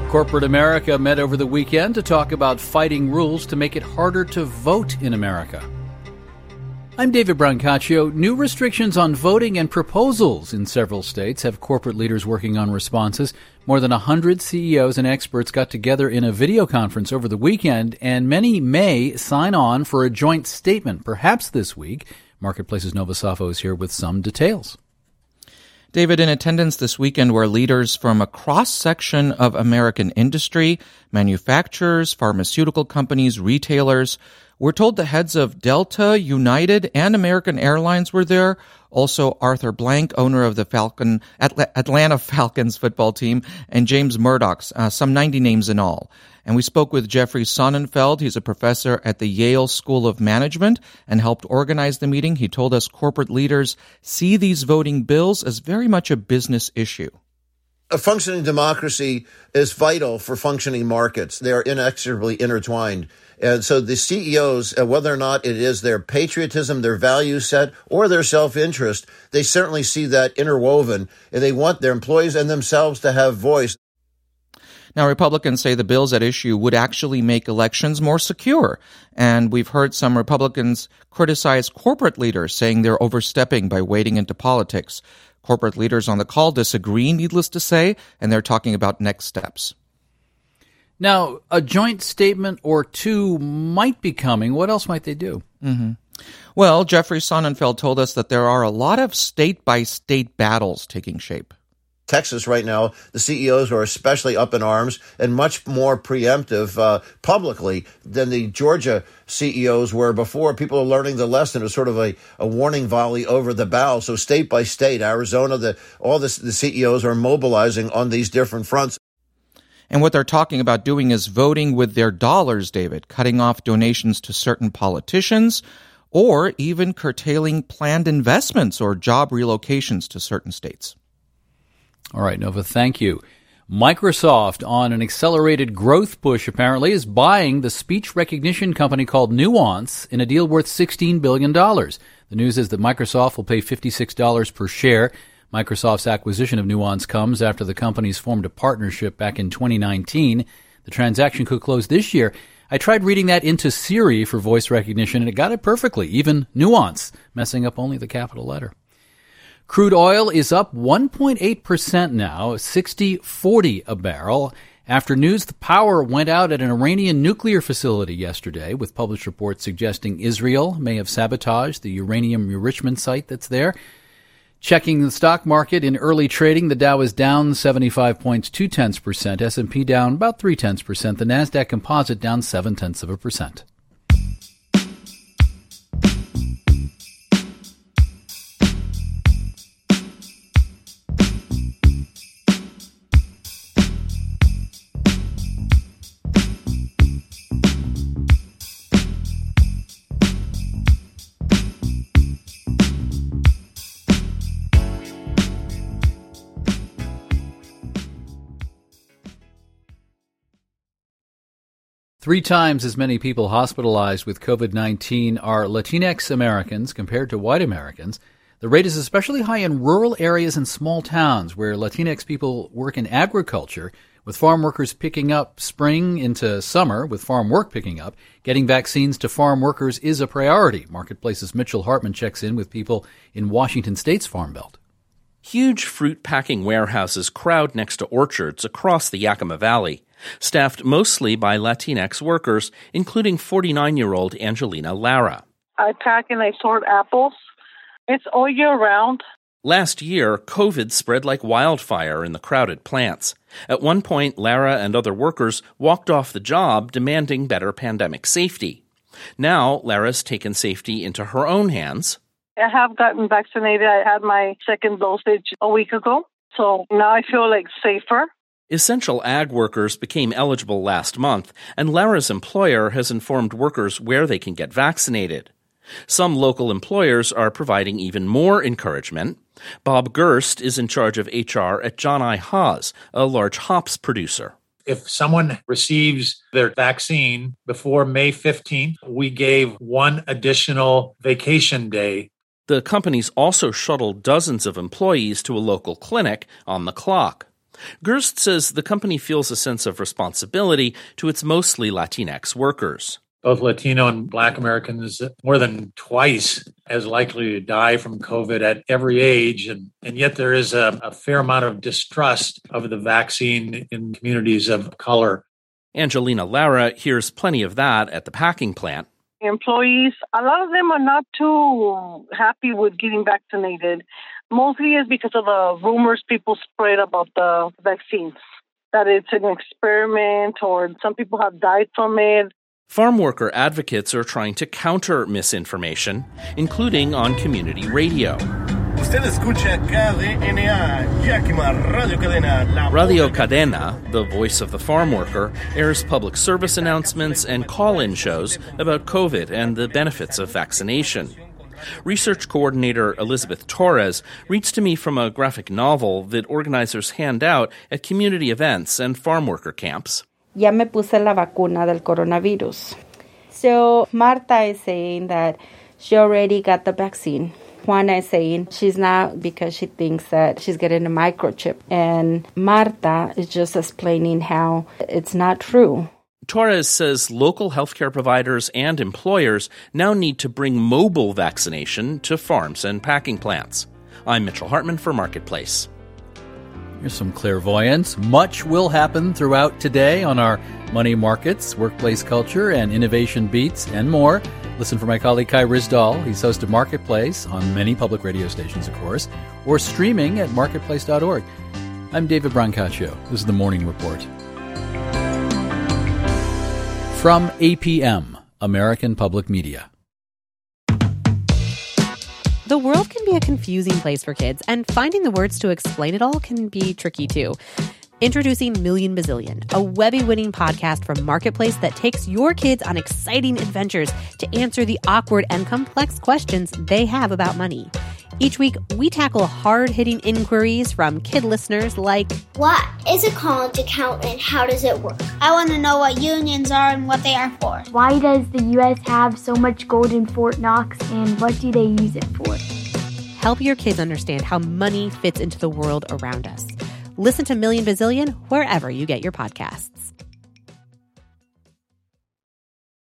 Corporate America met over the weekend to talk about fighting rules to make it harder to vote in America. I'm David Brancaccio. New restrictions on voting and proposals in several states have corporate leaders working on responses. More than 100 CEOs and experts got together in a video conference over the weekend, and many may sign on for a joint statement, perhaps this week. Marketplace's Nova Safo is here with some details. David, in attendance this weekend were leaders from a cross-section of American industry, manufacturers, pharmaceutical companies, retailers. We're told the heads of Delta, United, and American Airlines were there. Also, Arthur Blank, owner of the Atlanta Falcons football team, and James Murdoch, some 90 names in all. And we spoke with Jeffrey Sonnenfeld. He's a professor at the Yale School of Management and helped organize the meeting. He told us corporate leaders see these voting bills as very much a business issue. A functioning democracy is vital for functioning markets. They are inexorably intertwined. And so the CEOs, whether or not it is their patriotism, their value set, or their self-interest, they certainly see that interwoven, and they want their employees and themselves to have voice. Now, Republicans say the bills at issue would actually make elections more secure. And we've heard some Republicans criticize corporate leaders, saying they're overstepping by wading into politics. Corporate leaders on the call disagree, needless to say, and they're talking about next steps. Now, a joint statement or two might be coming. What else might they do? Well, Jeffrey Sonnenfeld told us that there are a lot of state-by-state battles taking shape. Texas right now, the CEOs are especially up in arms and much more preemptive publicly than the Georgia CEOs were before. People are learning the lesson. It's sort of a warning volley over the bow. So state by state, Arizona, the CEOs are mobilizing on these different fronts. And what they're talking about doing is voting with their dollars, David, cutting off donations to certain politicians or even curtailing planned investments or job relocations to certain states. All right, Nova, thank you. Microsoft, on an accelerated growth push, apparently, is buying the speech recognition company called Nuance in a deal worth $16 billion. The news is that Microsoft will pay $56 per share. Microsoft's acquisition of Nuance comes after the companies formed a partnership back in 2019. The transaction could close this year. I tried reading that into Siri for voice recognition, and it got it perfectly, even Nuance, messing up only the capital letter. Crude oil is up 1.8% now, $60.40 a barrel, after news the power went out at an Iranian nuclear facility yesterday, with published reports suggesting Israel may have sabotaged the uranium enrichment site that's there. Checking the stock market in early trading, the Dow is down 75.2%, S&P down about 0.3%, the NASDAQ Composite down 0.7%. Three times as many people hospitalized with COVID-19 are Latinx Americans compared to white Americans. The rate is especially high in rural areas and small towns where Latinx people work in agriculture, with farm workers picking up spring into summer, with farm work picking up. Getting vaccines to farm workers is a priority. Marketplace's Mitchell Hartman checks in with people in Washington State's Farm Belt. Huge fruit-packing warehouses crowd next to orchards across the Yakima Valley, staffed mostly by Latinx workers, including 49-year-old Angelina Lara. I pack and I sort apples. It's all year round. Last year, COVID spread like wildfire in the crowded plants. At one point, Lara and other workers walked off the job, demanding better pandemic safety. Now, Lara's taken safety into her own hands. I have gotten vaccinated. I had my second dosage a week ago, so now I feel like safer. Essential ag workers became eligible last month, and Lara's employer has informed workers where they can get vaccinated. Some local employers are providing even more encouragement. Bob Gerst is in charge of HR at John I. Haas, a large hops producer. If someone receives their vaccine before May 15th, we gave one additional vacation day. The companies also shuttled dozens of employees to a local clinic on the clock. Gerst says the company feels a sense of responsibility to its mostly Latinx workers. Both Latino and Black Americans more than twice as likely to die from COVID at every age. And yet there is a fair amount of distrust of the vaccine in communities of color. Angelina Lara hears plenty of that at the packing plant. Employees, a lot of them are not too happy with getting vaccinated. Mostly is because of the rumors people spread about the vaccines, that it's an experiment or some people have died from it. Farm worker advocates are trying to counter misinformation, including on community radio. Radio Cadena, the voice of the farm worker, airs public service announcements and call-in shows about COVID and the benefits of vaccination. Research coordinator Elizabeth Torres reads to me from a graphic novel that organizers hand out at community events and farm worker camps. Ya me puse la vacuna del coronavirus. So Marta is saying that she already got the vaccine. Juana is saying she's not because she thinks that she's getting a microchip. And Marta is just explaining how it's not true. Torres says local healthcare providers and employers now need to bring mobile vaccination to farms and packing plants. I'm Mitchell Hartman for Marketplace. Here's some clairvoyance. Much will happen throughout today on our money markets, workplace culture, and innovation beats, and more. Listen for my colleague Kai Rizdal. He's host of Marketplace on many public radio stations, of course, or streaming at marketplace.org. I'm David Brancaccio. This is the Morning Report. From APM, American Public Media. The world can be a confusing place for kids, and finding the words to explain it all can be tricky too. Introducing Million Bazillion, a Webby-winning podcast from Marketplace that takes your kids on exciting adventures to answer the awkward and complex questions they have about money. Each week, we tackle hard-hitting inquiries from kid listeners like, what is a college account and how does it work? I want to know what unions are and what they are for. Why does the U.S. have so much gold in Fort Knox and what do they use it for? Help your kids understand how money fits into the world around us. Listen to Million Bazillion wherever you get your podcasts.